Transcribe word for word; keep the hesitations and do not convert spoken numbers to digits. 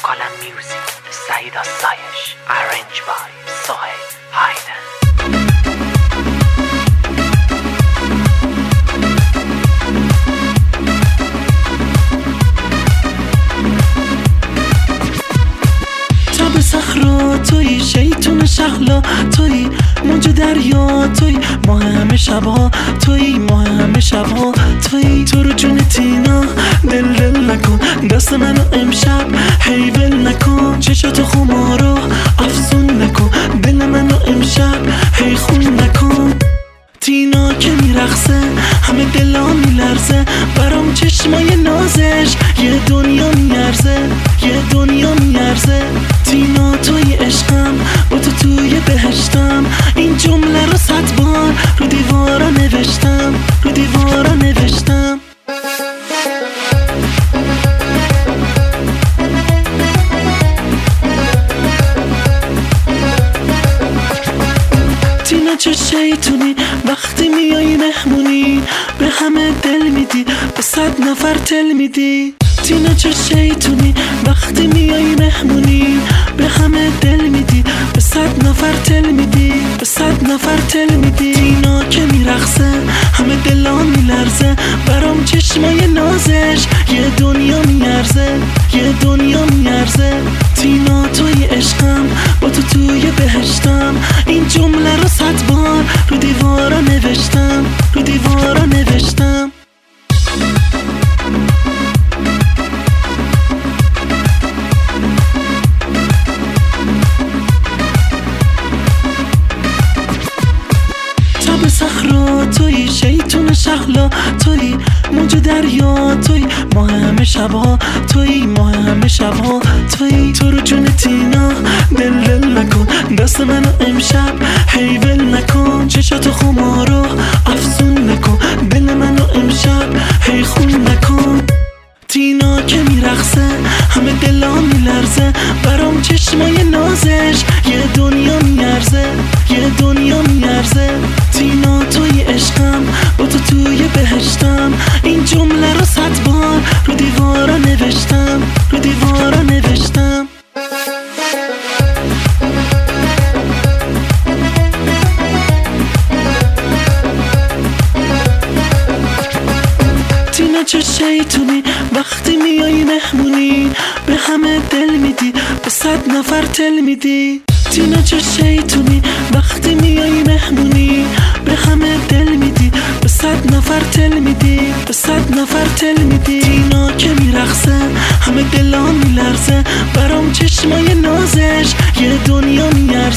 Column Music, Saida Sayesh, arranged by Sohail Haider. تاب صخرا توی، شیطون شهلا توی، موج دریا توی، ماه همه شبها توی، ماه همه شبها توی. تو رو جون تینا دل دل نکن، دست منو امشب هی ول نکن، چشاتو خمارو افزون نکن، دل منو امشب هی خون نکن. تینا که میرقصه همه دلا میلرزه، برام چشمای نازش یه دنیا میارزه، یه دنیا میارزه. تینا توی عشقم، با تو توی بهشتم، این جمله رو صد بار رو دیوارا نوشتم، رو دیوارا نوشتم. تینا چه شیطونی وقتی میای مهمونی، به همه دل میدی، به صد نفر تل میدی. تینا چه شیطونی وقتی میای مهمونی، به همه دل میدی، به صد نفر تل میدی، به صد نفر تل میدی. تینا که میرقصه همه دلا میلرزه، برام چشمای نازش یه دنیا میارزه، یه دنیا میارزه. تینا توی عشقم، با تو توی بهشتم، این جمله رو صد بار رو دیوارا نوشتم، رو دیوارا نوشتم. تاب صخرا توی، شیطون شهلا توی، موج دریا توی، ماه همه شبها توی، ماه همه شبها توی. تو رو جون تینا دل دل نکن، دست منو امشب هی ول نکن، چشاتو خمارو افزون نکن، دل منو امشب هی خون نکن. تینا که میرقصه همه دلا میلرزه، برام چشمای نازش یه دنیا میارزه، یه دنیا میارزه. تینا توی عشقم، با تو توی بهشتم، این جمله رو صد بار رو دیوارا نوشتم، رو دیوارا نوشتم. تینا چه شیطونی وقتی میای مهمونی، به همه دل میدی، به صد نفر تل میدی. تینا چه شیطونی وقتی میای مهمونی، به همه دل میدی، به صد نفر تل میدی، به صد نفر تل میدی. تینا که میرقصه همه دلا میلرزه، برام چشمای نازش یه دنیا میارزه.